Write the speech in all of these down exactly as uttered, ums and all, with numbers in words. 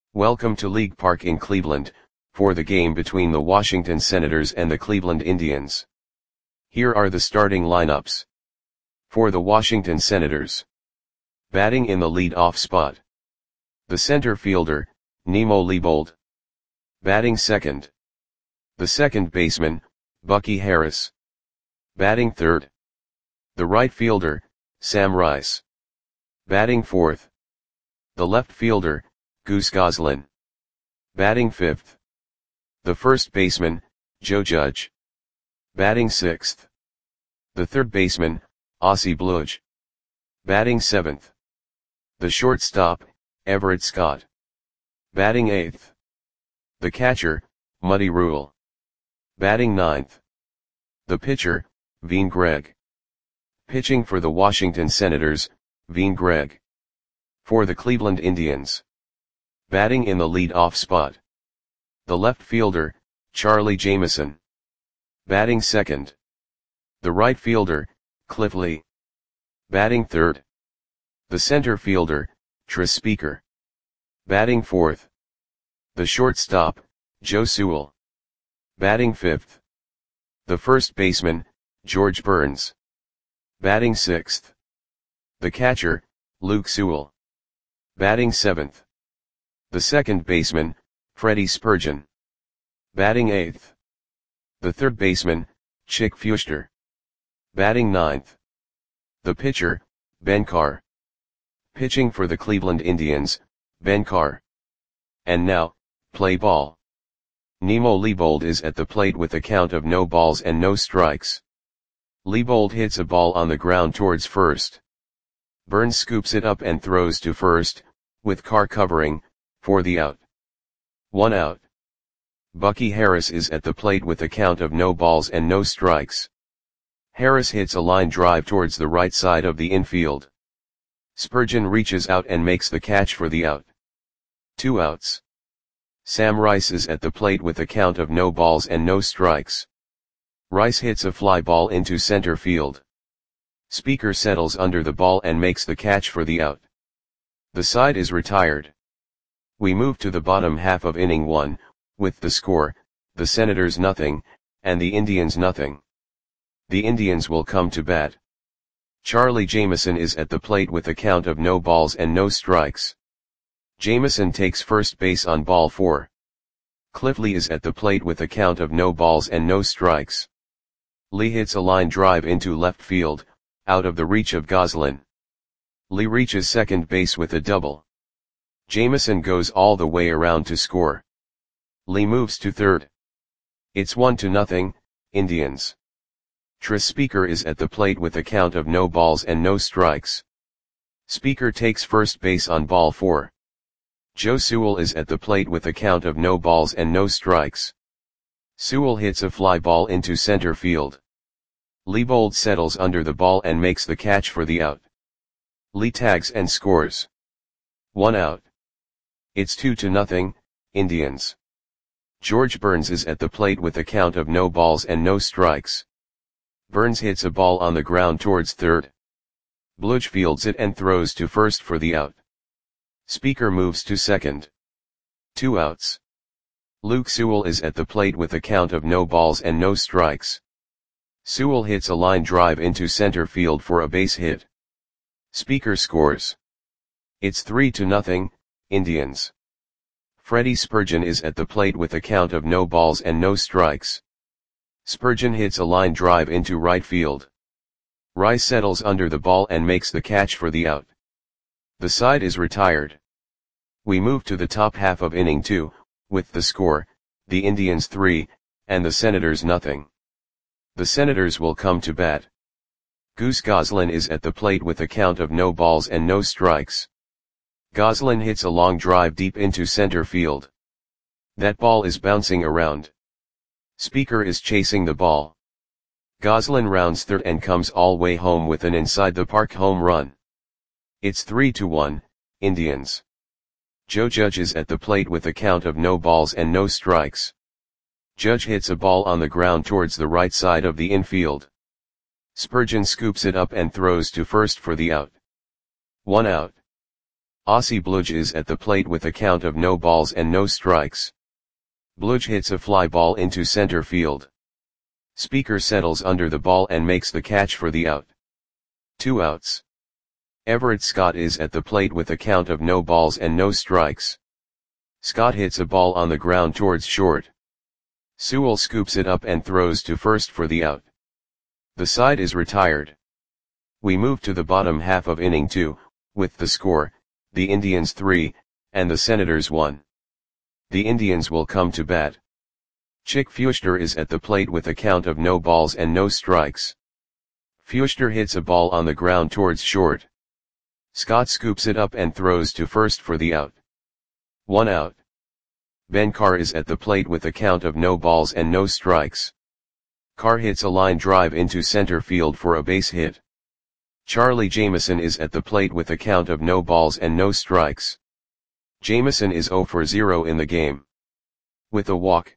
Welcome to League Park in Cleveland, for the game between the Washington Senators and the Cleveland Indians. Here are the starting lineups. For the Washington Senators. Batting in the lead-off spot. The center fielder, Nemo Leibold. Batting second. The second baseman, Bucky Harris. Batting third. The right fielder, Sam Rice. Batting fourth. The left fielder, Goose Goslin. Batting fifth. The first baseman, Joe Judge. Batting sixth. The third baseman, Ozzie Bluge. Batting seventh. The shortstop, Everett Scott. Batting eighth. The catcher, Muddy Rule. Batting ninth. The pitcher, Veen Gregg. Pitching for the Washington Senators, Veen Gregg. For the Cleveland Indians. Batting in the lead-off spot. The left fielder, Charlie Jameson. Batting second. The right fielder, Cliff Lee. Batting third. The center fielder, Tris Speaker. Batting fourth. The shortstop, Joe Sewell. Batting fifth. The first baseman, George Burns. Batting sixth. The catcher, Luke Sewell. Batting seventh. The second baseman, Freddie Spurgeon. Batting eighth. The third baseman, Chick Fuster. Batting ninth. The pitcher, Ben Carr. Pitching for the Cleveland Indians, Ben Carr. And now, play ball. Nemo Leibold is at the plate with a count of no balls and no strikes. Leibold hits a ball on the ground towards first. Burns scoops it up and throws to first, with Carr covering, for the out. One out. Bucky Harris is at the plate with a count of no balls and no strikes. Harris hits a line drive towards the right side of the infield. Spurgeon reaches out and makes the catch for the out. Two outs. Sam Rice is at the plate with a count of no balls and no strikes. Rice hits a fly ball into center field. Speaker settles under the ball and makes the catch for the out. The side is retired. We move to the bottom half of inning one, with the score, the Senators nothing, and the Indians nothing. The Indians will come to bat. Charlie Jameson is at the plate with a count of no balls and no strikes. Jameson takes first base on ball four. Cliff Lee is at the plate with a count of no balls and no strikes. Lee hits a line drive into left field, out of the reach of Goslin. Lee reaches second base with a double. Jameson goes all the way around to score. Lee moves to third. It's one to nothing, Indians. Tris Speaker is at the plate with a count of no balls and no strikes. Speaker takes first base on ball four. Joe Sewell is at the plate with a count of no balls and no strikes. Sewell hits a fly ball into center field. Leibold settles under the ball and makes the catch for the out. Lee tags and scores. One out. It's two to nothing, Indians. George Burns is at the plate with a count of no balls and no strikes. Burns hits a ball on the ground towards third. Bluge fields it and throws to first for the out. Speaker moves to second. Two outs. Luke Sewell is at the plate with a count of no balls and no strikes. Sewell hits a line drive into center field for a base hit. Speaker scores. It's three to nothing, Indians. Freddie Spurgeon is at the plate with a count of no balls and no strikes. Spurgeon hits a line drive into right field. Rice settles under the ball and makes the catch for the out. The side is retired. We move to the top half of inning two, with the score, the Indians three, and the Senators nothing. The Senators will come to bat. Goose Goslin is at the plate with a count of no balls and no strikes. Goslin hits a long drive deep into center field. That ball is bouncing around. Speaker is chasing the ball. Goslin rounds third and comes all way home with an inside the park home run. It's three to one, Indians. Joe Judge is at the plate with a count of no balls and no strikes. Judge hits a ball on the ground towards the right side of the infield. Spurgeon scoops it up and throws to first for the out. One out. Aussie Bludge is at the plate with a count of no balls and no strikes. Bludge hits a fly ball into center field. Speaker settles under the ball and makes the catch for the out. Two outs. Everett Scott is at the plate with a count of no balls and no strikes. Scott hits a ball on the ground towards short. Sewell scoops it up and throws to first for the out. The side is retired. We move to the bottom half of inning two, with the score, the Indians three, and the Senators one. The Indians will come to bat. Chick Feuchter is at the plate with a count of no balls and no strikes. Feuchter hits a ball on the ground towards short. Scott scoops it up and throws to first for the out. One out. Ben Carr is at the plate with a count of no balls and no strikes. Carr hits a line drive into center field for a base hit. Charlie Jameson is at the plate with a count of no balls and no strikes. Jameson is zero for zero in the game. With a walk,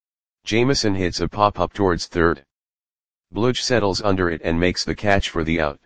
Jameson hits a pop-up towards third. Bludge settles under it and makes the catch for the out.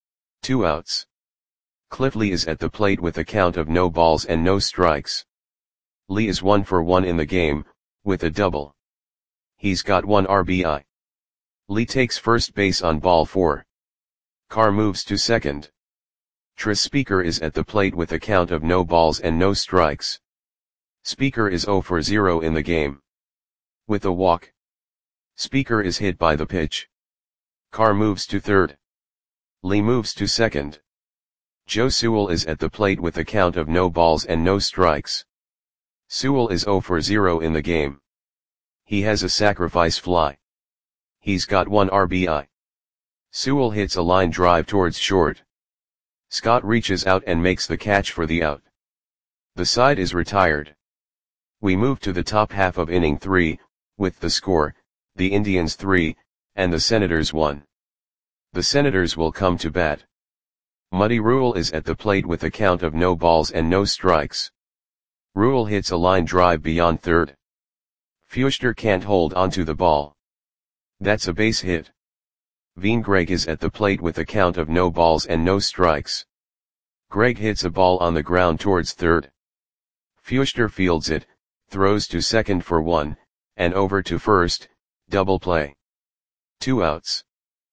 Two outs. Cliff Lee is at the plate with a count of no balls and no strikes. Lee is one for one in the game, with a double. He's got one R B I. Lee takes first base on ball four. Carr moves to second. Tris Speaker is at the plate with a count of no balls and no strikes. Speaker is zero for zero in the game. With a walk, Speaker is hit by the pitch. Carr moves to third. Lee moves to second. Joe Sewell is at the plate with a count of no balls and no strikes. Sewell is zero for zero in the game. He has a sacrifice fly. He's got one R B I. Sewell hits a line drive towards short. Scott reaches out and makes the catch for the out. The side is retired. We move to the top half of inning three, with the score, the Indians three, and the Senators one. The Senators will come to bat. Muddy Rule is at the plate with a count of no balls and no strikes. Rule hits a line drive beyond third. Feuchter can't hold onto the ball. That's a base hit. Veen Gregg is at the plate with a count of no balls and no strikes. Gregg hits a ball on the ground towards third. Feuchter fields it, throws to second for one, and over to first, double play. Two outs.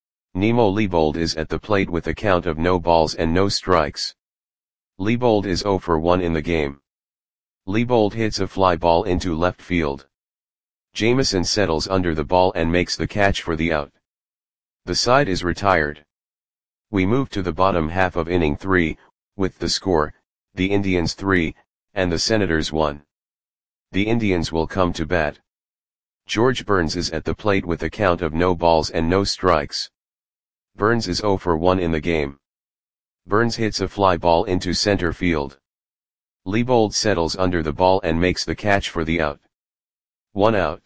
Nemo Leibold is at the plate with a count of no balls and no strikes. Leibold is zero for one in the game. Leibold hits a fly ball into left field. Jameson settles under the ball and makes the catch for the out. The side is retired. We move to the bottom half of inning three, with the score, the Indians three, and the Senators one. The Indians will come to bat. George Burns is at the plate with a count of no balls and no strikes. Burns is zero for one in the game. Burns hits a fly ball into center field. Leibold settles under the ball and makes the catch for the out. One out.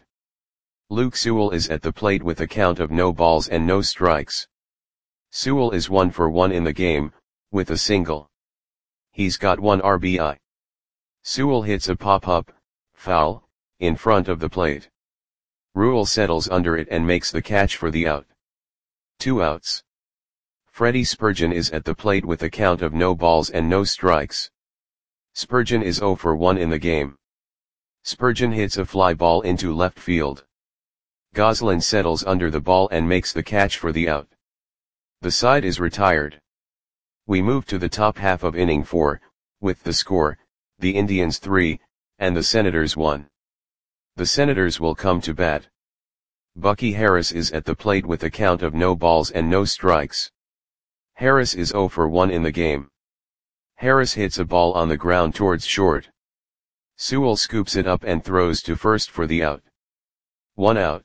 Luke Sewell is at the plate with a count of no balls and no strikes. Sewell is one for one in the game, with a single. He's got one R B I. Sewell hits a pop-up, foul, in front of the plate. Rule settles under it and makes the catch for the out. Two outs. Freddie Spurgeon is at the plate with a count of no balls and no strikes. Spurgeon is zero for one in the game. Spurgeon hits a fly ball into left field. Goslin settles under the ball and makes the catch for the out. The side is retired. We move to the top half of inning four, with the score, the Indians three, and the Senators one. The Senators will come to bat. Bucky Harris is at the plate with a count of no balls and no strikes. Harris is zero for one in the game. Harris hits a ball on the ground towards short. Sewell scoops it up and throws to first for the out. One out.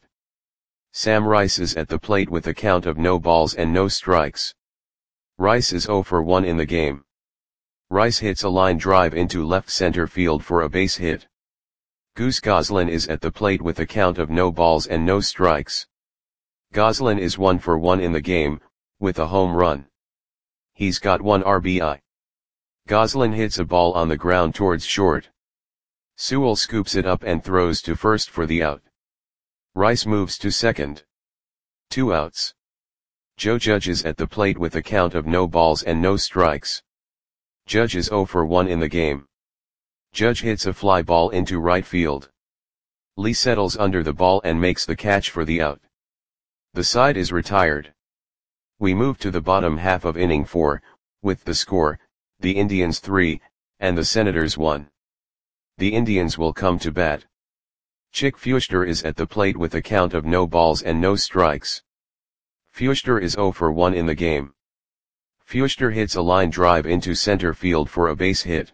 Sam Rice is at the plate with a count of no balls and no strikes. Rice is zero for one in the game. Rice hits a line drive into left center field for a base hit. Goose Goslin is at the plate with a count of no balls and no strikes. Goslin is one for one in the game, with a home run. He's got one R B I. Goslin hits a ball on the ground towards short. Sewell scoops it up and throws to first for the out. Rice moves to second. Two outs. Joe Judge is at the plate with a count of no balls and no strikes. Judge is zero for one in the game. Judge hits a fly ball into right field. Lee settles under the ball and makes the catch for the out. The side is retired. We move to the bottom half of inning four, with the score, the Indians three, and the Senators one. The Indians will come to bat. Chick Feuchter is at the plate with a count of no balls and no strikes. Feuchter is zero for one in the game. Feuchter hits a line drive into center field for a base hit.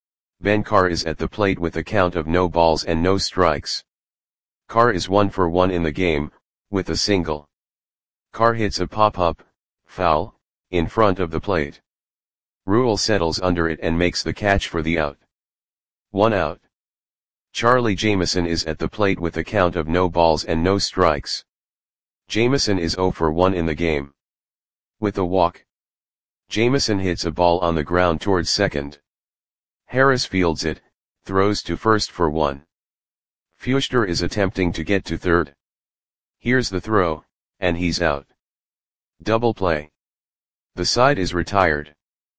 Ben Carr is at the plate with a count of no balls and no strikes. Carr is one for one in the game, with a single. Carr hits a pop-up, foul, in front of the plate. Rule settles under it and makes the catch for the out. One out. Charlie Jameson is at the plate with a count of no balls and no strikes. Jameson is zero for one in the game. With a walk. Jameson hits a ball on the ground towards second. Harris fields it, throws to first for one. Feuchter is attempting to get to third. Here's the throw, and he's out. Double play. The side is retired.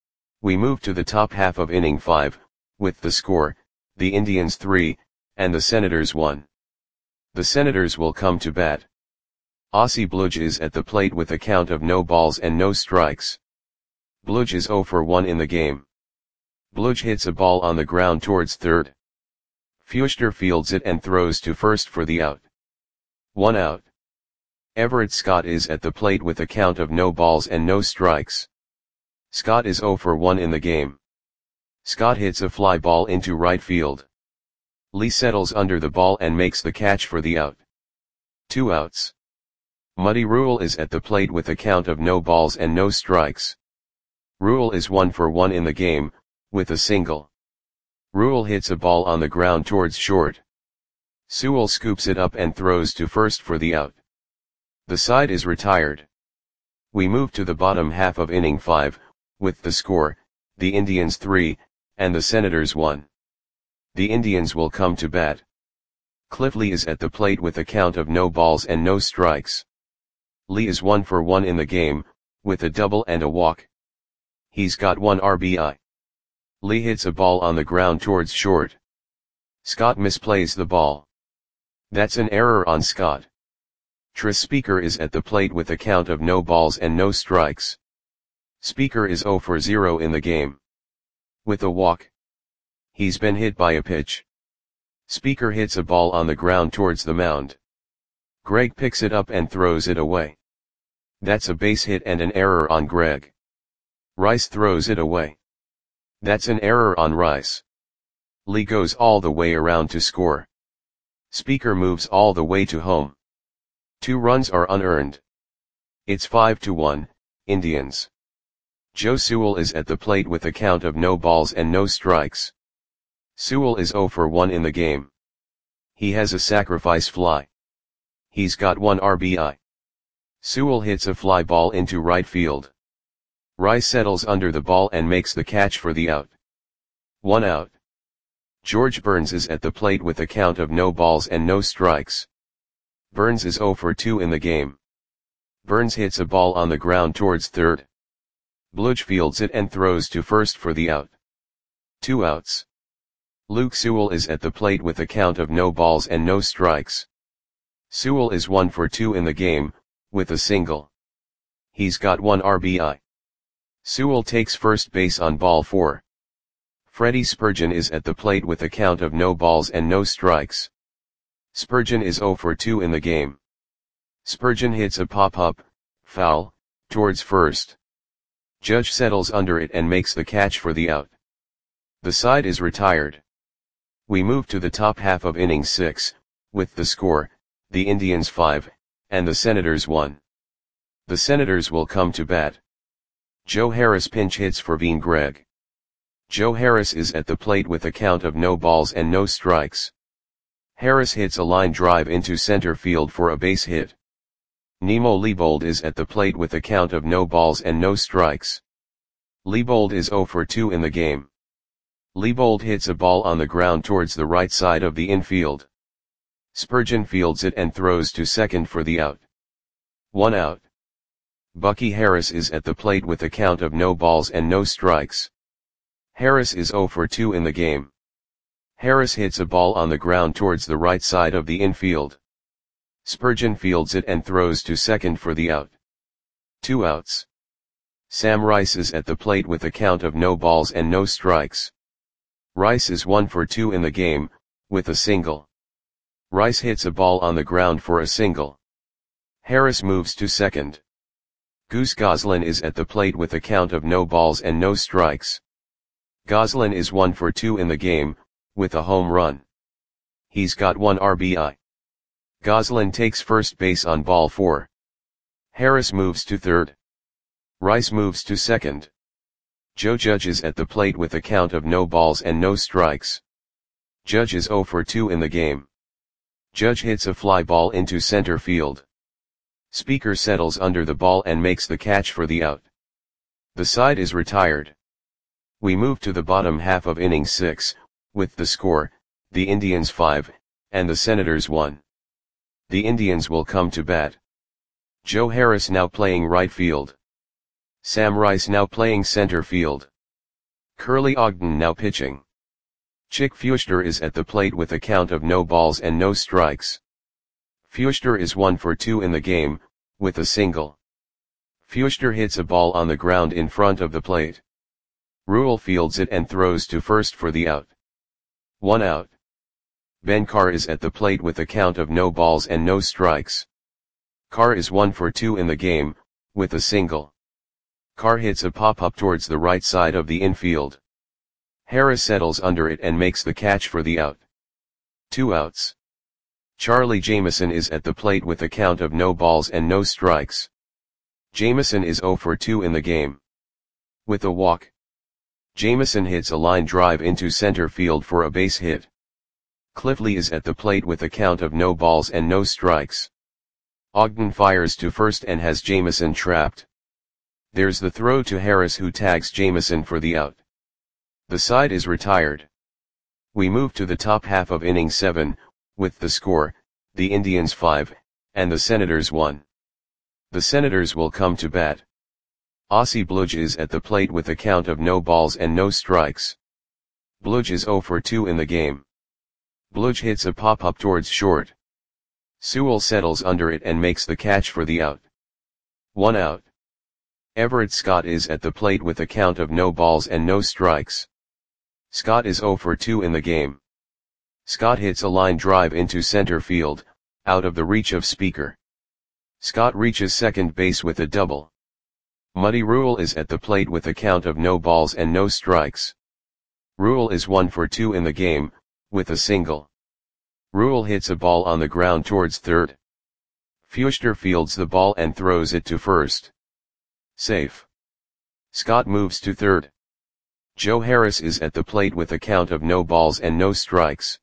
We move to the top half of inning five, with the score, the Indians three, and the Senators one. The Senators will come to bat. Ossie Bludge is at the plate with a count of no balls and no strikes. Bludge is zero for one in the game. Bludge hits a ball on the ground towards third. Feuchter fields it and throws to first for the out. One out. Everett Scott is at the plate with a count of no balls and no strikes. Scott is zero for one in the game. Scott hits a fly ball into right field. Lee settles under the ball and makes the catch for the out. Two outs. Muddy Rule is at the plate with a count of no balls and no strikes. Rule is one for one in the game, with a single. Rule hits a ball on the ground towards short. Sewell scoops it up and throws to first for the out. The side is retired. We move to the bottom half of inning five, with the score, the Indians three, and the Senators one. The Indians will come to bat. Cliff Lee is at the plate with a count of no balls and no strikes. Lee is one for one in the game, with a double and a walk. He's got one R B I. Lee hits a ball on the ground towards short. Scott misplays the ball. That's an error on Scott. Tris Speaker is at the plate with a count of no balls and no strikes. Speaker is zero for zero in the game. With a walk. He's been hit by a pitch. Speaker hits a ball on the ground towards the mound. Greg picks it up and throws it away. That's a base hit and an error on Greg. Rice throws it away. That's an error on Rice. Lee goes all the way around to score. Speaker moves all the way to home. Two runs are unearned. It's five to one, Indians. Joe Sewell is at the plate with a count of no balls and no strikes. Sewell is zero for one in the game. He has a sacrifice fly. He's got one R B I. Sewell hits a fly ball into right field. Rice settles under the ball and makes the catch for the out. One out. George Burns is at the plate with a count of no balls and no strikes. Burns is zero for two in the game. Burns hits a ball on the ground towards third. Bludge fields it and throws to first for the out. Two outs. Luke Sewell is at the plate with a count of no balls and no strikes. Sewell is one for two in the game, with a single. He's got one R B I. Sewell takes first base on ball four. Freddie Spurgeon is at the plate with a count of no balls and no strikes. Spurgeon is zero for two in the game. Spurgeon hits a pop-up, foul, towards first. Judge settles under it and makes the catch for the out. The side is retired. We move to the top half of inning six, with the score, the Indians five, and the Senators one. The Senators will come to bat. Joe Harris pinch hits for Veen Gregg. Joe Harris is at the plate with a count of no balls and no strikes. Harris hits a line drive into center field for a base hit. Nemo Leibold is at the plate with a count of no balls and no strikes. Leibold is zero for two in the game. Leibold hits a ball on the ground towards the right side of the infield. Spurgeon fields it and throws to second for the out. One out. Bucky Harris is at the plate with a count of no balls and no strikes. Harris is zero for two in the game. Harris hits a ball on the ground towards the right side of the infield. Spurgeon fields it and throws to second for the out. Two outs. Sam Rice is at the plate with a count of no balls and no strikes. Rice is one for two in the game, with a single. Rice hits a ball on the ground for a single. Harris moves to second. Goose Goslin is at the plate with a count of no balls and no strikes. Goslin is one for two in the game, with a home run. He's got one R B I. Goslin takes first base on ball four. Harris moves to third. Rice moves to second. Joe Judge is at the plate with a count of no balls and no strikes. Judge is zero for two in the game. Judge hits a fly ball into center field. Speaker settles under the ball and makes the catch for the out. The side is retired. We move to the bottom half of inning six, with the score, the Indians five, and the Senators one. The Indians will come to bat. Joe Harris now playing right field. Sam Rice now playing center field. Curly Ogden now pitching. Chick Feuchter is at the plate with a count of no balls and no strikes. Feuchter is one for two in the game, with a single. Feuchter hits a ball on the ground in front of the plate. Rule fields it and throws to first for the out. One out. Ben Carr is at the plate with a count of no balls and no strikes. Carr is one for two in the game, with a single. Carr hits a pop-up towards the right side of the infield. Harris settles under it and makes the catch for the out. Two outs. Charlie Jameson is at the plate with a count of no balls and no strikes. Jameson is zero for two in the game. With a walk. Jameson hits a line drive into center field for a base hit. Cliff Lee is at the plate with a count of no balls and no strikes. Ogden fires to first and has Jameson trapped. There's the throw to Harris, who tags Jameson for the out. The side is retired. We move to the top half of inning seven, with the score, the Indians five, and the Senators one. The Senators will come to bat. Ossie Bludge is at the plate with a count of no balls and no strikes. Bludge is zero for two in the game. Bludge hits a pop-up towards short. Sewell settles under it and makes the catch for the out. One out. Everett Scott is at the plate with a count of no balls and no strikes. Scott is zero for two in the game. Scott hits a line drive into center field, out of the reach of Speaker. Scott reaches second base with a double. Muddy Rule is at the plate with a count of no balls and no strikes. Rule is one for two in the game, with a single. Rule hits a ball on the ground towards third. Feuchter fields the ball and throws it to first. Safe. Scott moves to third. Joe Harris is at the plate with a count of no balls and no strikes.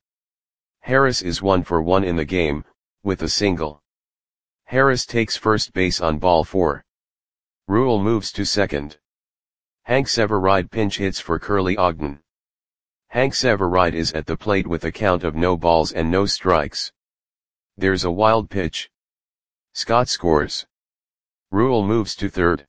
Harris is one for one in the game, with a single. Harris takes first base on ball four. Rule moves to second. Hank Severide pinch hits for Curly Ogden. Hank Severide is at the plate with a count of no balls and no strikes. There's a wild pitch. Scott scores. Rule moves to third.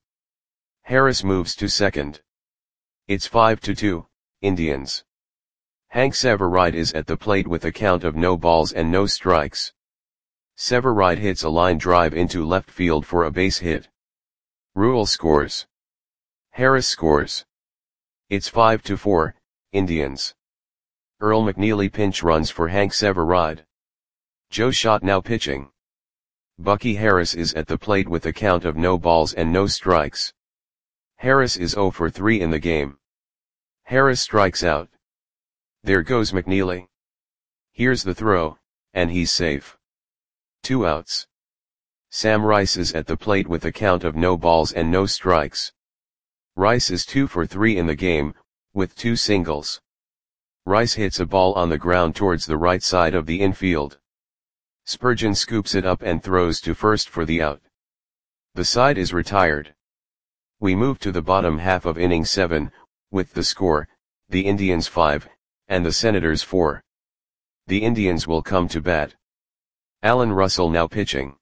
Harris moves to second. It's five to two, Indians. Hank Severide is at the plate with a count of no balls and no strikes. Severide hits a line drive into left field for a base hit. Rule scores. Harris scores. It's five to four, Indians. Earl McNeely pinch runs for Hank Severide. Joe Schott now pitching. Bucky Harris is at the plate with a count of no balls and no strikes. Harris is zero for three in the game. Harris strikes out. There goes McNeely. Here's the throw, and he's safe. Two outs. Sam Rice is at the plate with a count of no balls and no strikes. Rice is two for three in the game, with two singles. Rice hits a ball on the ground towards the right side of the infield. Spurgeon scoops it up and throws to first for the out. The side is retired. We move to the bottom half of inning seven, with the score, the Indians five, and the Senators four. The Indians will come to bat. Alan Russell now pitching.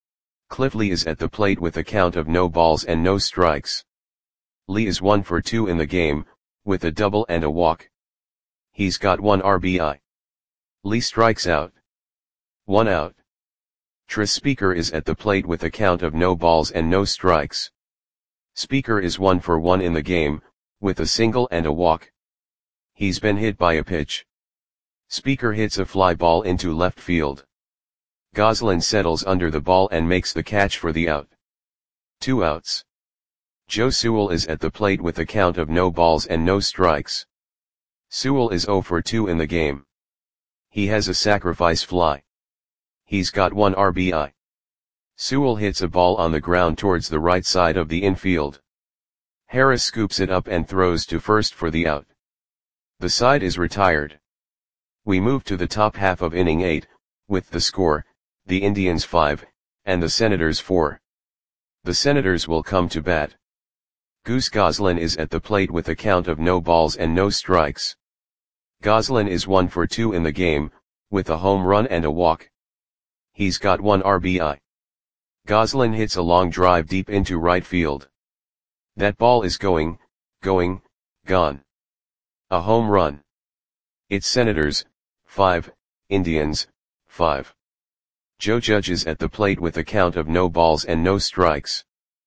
Cliff Lee is at the plate with a count of no balls and no strikes. Lee is one for two in the game, with a double and a walk. He's got one R B I. Lee strikes out. One out. Tris Speaker is at the plate with a count of no balls and no strikes. Speaker is one for one in the game, with a single and a walk. He's been hit by a pitch. Speaker hits a fly ball into left field. Goslin settles under the ball and makes the catch for the out. Two outs. Joe Sewell is at the plate with a count of no balls and no strikes. Sewell is zero for two in the game. He has a sacrifice fly. He's got one R B I. Sewell hits a ball on the ground towards the right side of the infield. Harris scoops it up and throws to first for the out. The side is retired. We move to the top half of inning eight, with the score, the Indians five, and the Senators four. The Senators will come to bat. Goose Goslin is at the plate with a count of no balls and no strikes. Goslin is one for two in the game, with a home run and a walk. He's got one R B I. Goslin hits a long drive deep into right field. That ball is going, going, gone. A home run. It's Senators, five, Indians, five. Joe Judge is at the plate with a count of no balls and no strikes.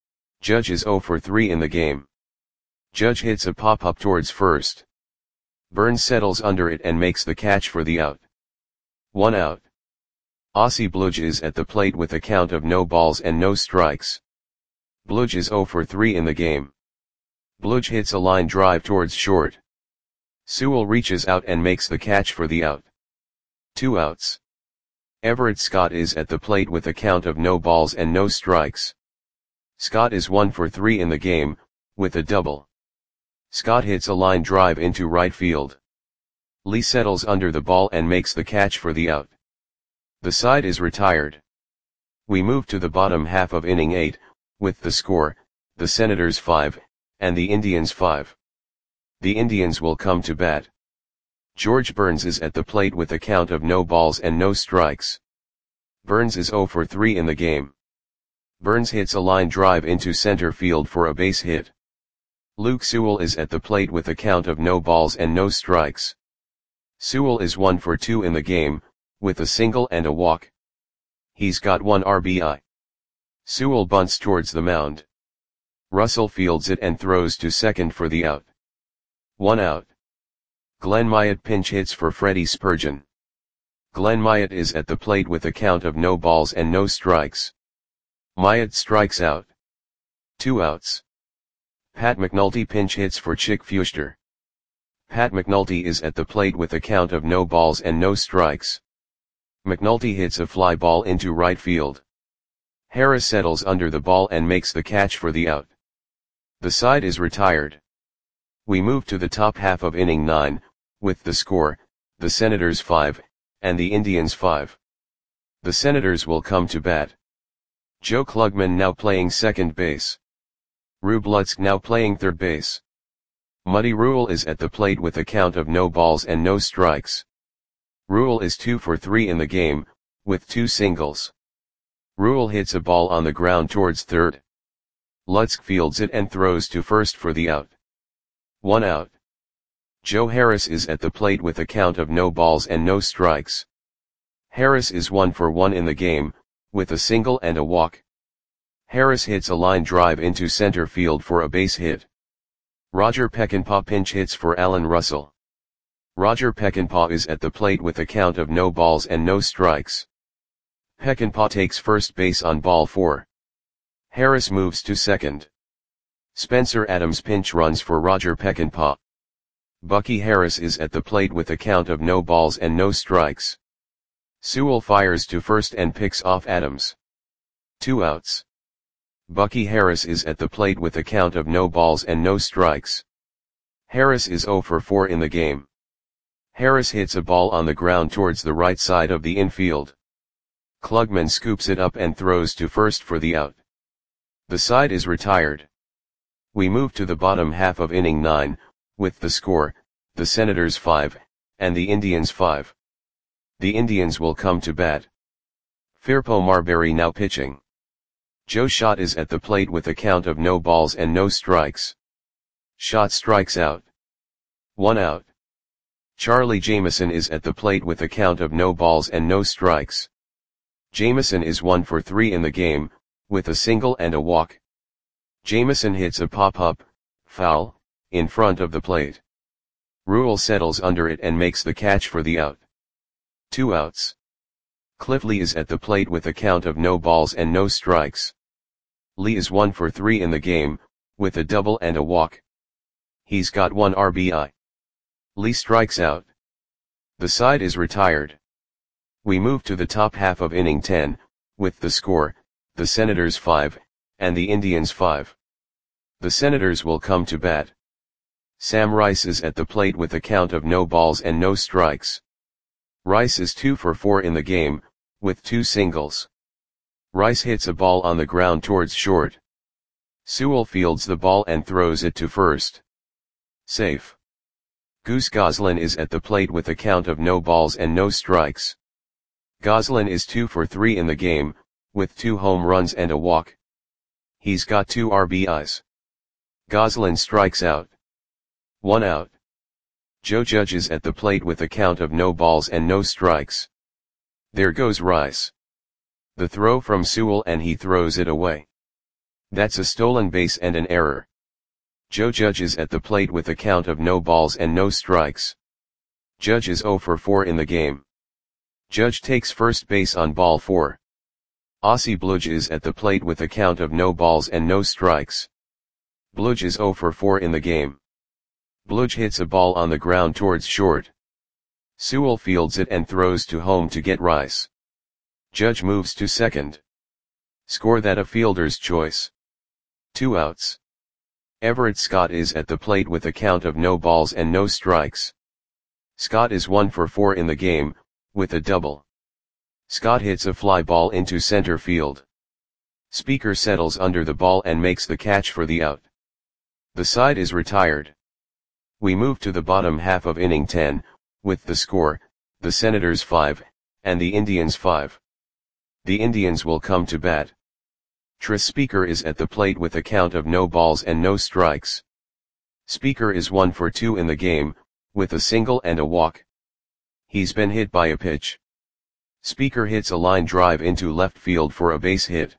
Judge is zero for three in the game. Judge hits a pop-up towards first. Burns settles under it and makes the catch for the out. One out. Ossie Bludge is at the plate with a count of no balls and no strikes. Bludge is zero for three in the game. Bludge hits a line drive towards short. Sewell reaches out and makes the catch for the out. Two outs. Everett Scott is at the plate with a count of no balls and no strikes. Scott is one for three in the game, with a double. Scott hits a line drive into right field. Lee settles under the ball and makes the catch for the out. The side is retired. We move to the bottom half of inning eight, with the score, the Senators five, and the Indians five. The Indians will come to bat. George Burns is at the plate with a count of no balls and no strikes. Burns is zero for three in the game. Burns hits a line drive into center field for a base hit. Luke Sewell is at the plate with a count of no balls and no strikes. Sewell is one for two in the game, with a single and a walk. He's got one R B I. Sewell bunts towards the mound. Russell fields it and throws to second for the out. One out. Glenn Myatt pinch hits for Freddie Spurgeon. Glenn Myatt is at the plate with a count of no balls and no strikes. Myatt strikes out. Two outs. Pat McNulty pinch hits for Chick Fuster. Pat McNulty is at the plate with a count of no balls and no strikes. McNulty hits a fly ball into right field. Harris settles under the ball and makes the catch for the out. The side is retired. We move to the top half of inning nine, with the score, the Senators five, and the Indians five. The Senators will come to bat. Joe Klugman now playing second base. Rube Lutz now playing third base. Muddy Rule is at the plate with a count of no balls and no strikes. Rule is two for three in the game, with two singles. Rule hits a ball on the ground towards third. Lutz fields it and throws to first for the out. One out. Joe Harris is at the plate with a count of no balls and no strikes. Harris is one for one in the game, with a single and a walk. Harris hits a line drive into center field for a base hit. Roger Peckinpah pinch hits for Alan Russell. Roger Peckinpah is at the plate with a count of no balls and no strikes. Peckinpah takes first base on ball four. Harris moves to second. Spencer Adams pinch runs for Roger Peckinpah. Bucky Harris is at the plate with a count of no balls and no strikes. Sewell fires to first and picks off Adams. Two outs. Bucky Harris is at the plate with a count of no balls and no strikes. Harris is zero for four in the game. Harris hits a ball on the ground towards the right side of the infield. Klugman scoops it up and throws to first for the out. The side is retired. We move to the bottom half of inning nine, with the score, the Senators five, and the Indians five. The Indians will come to bat. Firpo Marbury now pitching. Joe Schott is at the plate with a count of no balls and no strikes. Schott strikes out. One out. Charlie Jameson is at the plate with a count of no balls and no strikes. Jameson is one for three in the game, with a single and a walk. Jameson hits a pop-up, foul, in front of the plate. Rule settles under it and makes the catch for the out. Two outs. Cliff Lee is at the plate with a count of no balls and no strikes. Lee is one for three in the game, with a double and a walk. He's got one R B I. Lee strikes out. The side is retired. We move to the top half of inning ten, with the score, the Senators five, and the Indians five. The Senators will come to bat. Sam Rice is at the plate with a count of no balls and no strikes. Rice is two for four in the game, with two singles. Rice hits a ball on the ground towards short. Sewell fields the ball and throws it to first. Safe. Goose Goslin is at the plate with a count of no balls and no strikes. Goslin is two for three in the game, with two home runs and a walk. He's got two R B Is. Goslin strikes out. One out. Joe Judge is at the plate with a count of no balls and no strikes. There goes Rice. The throw from Sewell and he throws it away. That's a stolen base and an error. Joe Judge is at the plate with a count of no balls and no strikes. Judge is zero for four in the game. Judge takes first base on ball four. Ossie Bludge is at the plate with a count of no balls and no strikes. Bludge is zero for four in the game. Bludge hits a ball on the ground towards short. Sewell fields it and throws to home to get Rice. Judge moves to second. Score that a fielder's choice. Two outs. Everett Scott is at the plate with a count of no balls and no strikes. Scott is one for four in the game, with a double. Scott hits a fly ball into center field. Speaker settles under the ball and makes the catch for the out. The side is retired. We move to the bottom half of inning ten, with the score, the Senators five, and the Indians five. The Indians will come to bat. Tris Speaker is at the plate with a count of no balls and no strikes. Speaker is one for two in the game, with a single and a walk. He's been hit by a pitch. Speaker hits a line drive into left field for a base hit.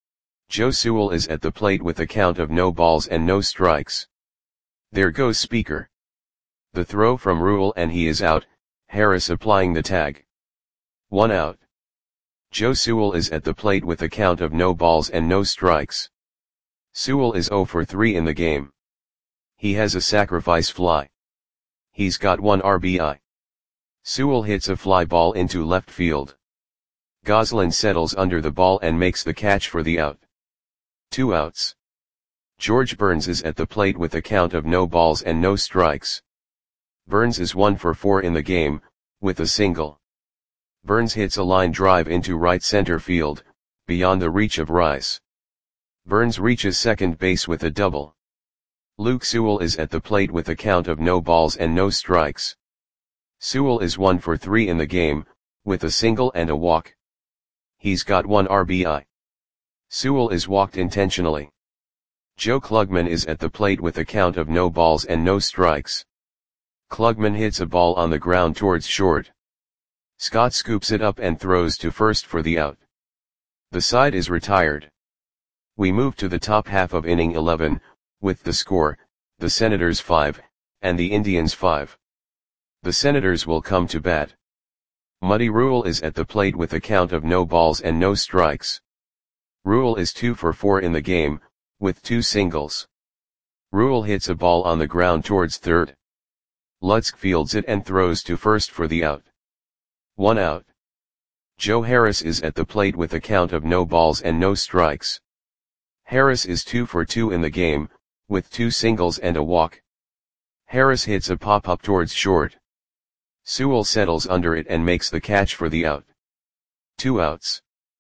Joe Sewell is at the plate with a count of no balls and no strikes. There goes Speaker. The throw from Rule and he is out, Harris applying the tag. One out. Joe Sewell is at the plate with a count of no balls and no strikes. Sewell is zero for three in the game. He has a sacrifice fly. He's got one R B I. Sewell hits a fly ball into left field. Goslin settles under the ball and makes the catch for the out. Two outs. George Burns is at the plate with a count of no balls and no strikes. Burns is one for four in the game, with a single. Burns hits a line drive into right center field, beyond the reach of Rice. Burns reaches second base with a double. Luke Sewell is at the plate with a count of no balls and no strikes. Sewell is one for three in the game, with a single and a walk. He's got one R B I. Sewell is walked intentionally. Joe Klugman is at the plate with a count of no balls and no strikes. Klugman hits a ball on the ground towards short. Scott scoops it up and throws to first for the out. The side is retired. We move to the top half of inning eleven, with the score, the Senators five, and the Indians five. The Senators will come to bat. Muddy Rule is at the plate with a count of no balls and no strikes. Rule is two for four in the game, with two singles. Rule hits a ball on the ground towards third. Lutzk fields it and throws to first for the out. One out. Joe Harris is at the plate with a count of no balls and no strikes. Harris is two for two in the game, with two singles and a walk. Harris hits a pop-up towards short. Sewell settles under it and makes the catch for the out. Two outs.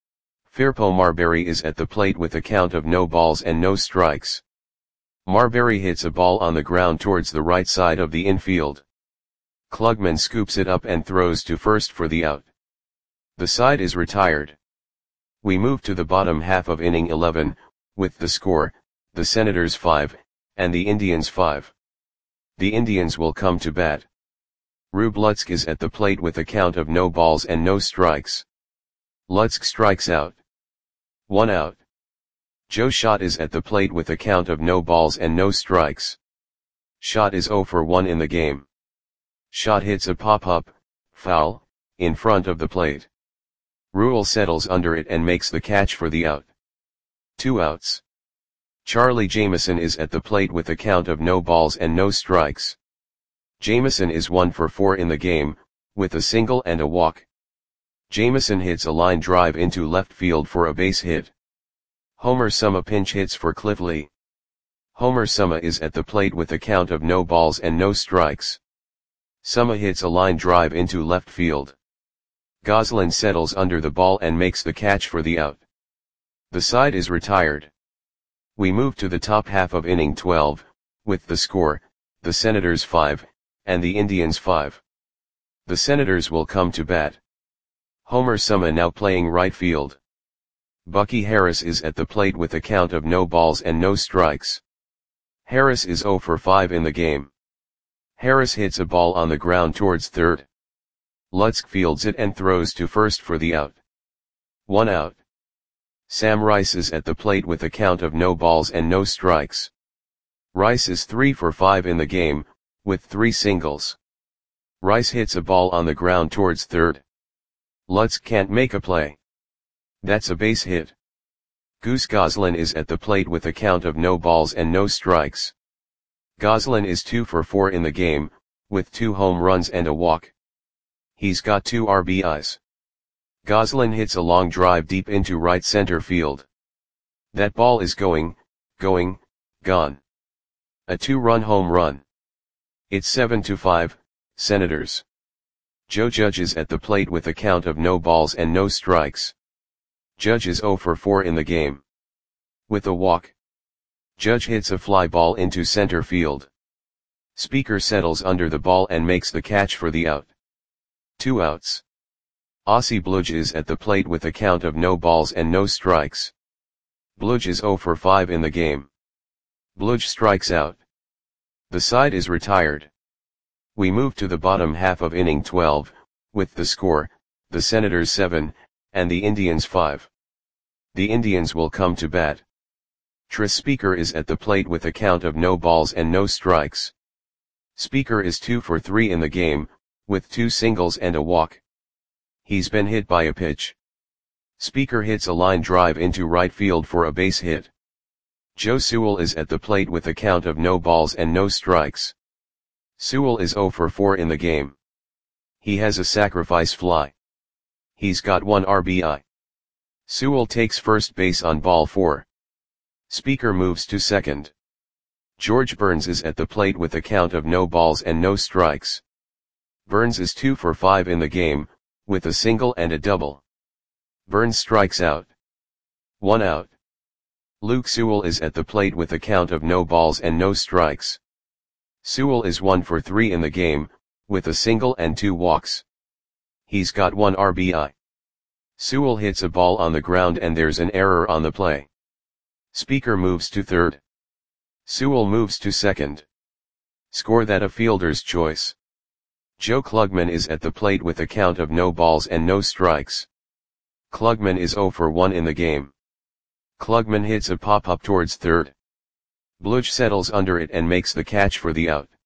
Firpo Marbury is at the plate with a count of no balls and no strikes. Marbury hits a ball on the ground towards the right side of the infield. Klugman scoops it up and throws to first for the out. The side is retired. We move to the bottom half of inning eleven, with the score, the Senators five, and the Indians five. The Indians will come to bat. Rube Lutsk is at the plate with a count of no balls and no strikes. Lutsk strikes out. One out. Joe Schott is at the plate with a count of no balls and no strikes. Schott is zero for one in the game. Schott hits a pop-up, foul, in front of the plate. Rule settles under it and makes the catch for the out. Two outs. Charlie Jameson is at the plate with a count of no balls and no strikes. Jameson is one for four in the game, with a single and a walk. Jameson hits a line drive into left field for a base hit. Homer Summa pinch hits for Cliff Lee. Homer Summa is at the plate with a count of no balls and no strikes. Summa hits a line drive into left field. Goslin settles under the ball and makes the catch for the out. The side is retired. We move to the top half of inning twelve, with the score, the Senators five, and the Indians five. The Senators will come to bat. Homer Summa now playing right field. Bucky Harris is at the plate with a count of no balls and no strikes. Harris is zero for five in the game. Harris hits a ball on the ground towards third. Lutsk fields it and throws to first for the out. One out. Sam Rice is at the plate with a count of no balls and no strikes. Rice is three for five in the game, with three singles. Rice hits a ball on the ground towards third. Lutsk can't make a play. That's a base hit. Goose Goslin is at the plate with a count of no balls and no strikes. Goslin is two for four in the game, with two home runs and a walk. He's got two R B Is. Goslin hits a long drive deep into right center field. That ball is going, going, gone. A two-run home run. It's seven to five, Senators. Joe Judge is at the plate with a count of no balls and no strikes. Judge is zero for four in the game. With a walk. Judge hits a fly ball into center field. Speaker settles under the ball and makes the catch for the out. Two outs. Ossie Bludge is at the plate with a count of no balls and no strikes. Bludge is zero for five in the game. Bludge strikes out. The side is retired. We move to the bottom half of inning twelve, with the score, the Senators seven, and the Indians five. The Indians will come to bat. Tris Speaker is at the plate with a count of no balls and no strikes. Speaker is two for three in the game, with two singles and a walk. He's been hit by a pitch. Speaker hits a line drive into right field for a base hit. Joe Sewell is at the plate with a count of no balls and no strikes. Sewell is zero for four in the game. He has a sacrifice fly. He's got one R B I. Sewell takes first base on ball four. Speaker moves to second. George Burns is at the plate with a count of no balls and no strikes. Burns is two for five in the game, with a single and a double. Burns strikes out. One out. Luke Sewell is at the plate with a count of no balls and no strikes. Sewell is one for three in the game, with a single and two walks. He's got one R B I. Sewell hits a ball on the ground and there's an error on the play. Speaker moves to third. Sewell moves to second. Score that a fielder's choice. Joe Klugman is at the plate with a count of no balls and no strikes. Klugman is zero for one in the game. Klugman hits a pop-up towards third. Bludge settles under it and makes the catch for the out.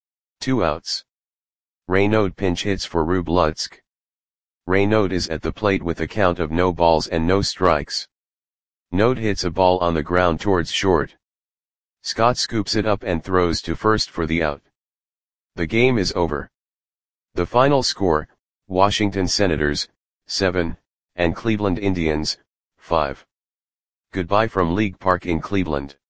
Two outs. Raynaud pinch hits for Rube Lutsk. Raynaud is at the plate with a count of no balls and no strikes. Node hits a ball on the ground towards short. Scott scoops it up and throws to first for the out. The game is over. The final score, Washington Senators, seven, and Cleveland Indians, five. Goodbye from League Park in Cleveland.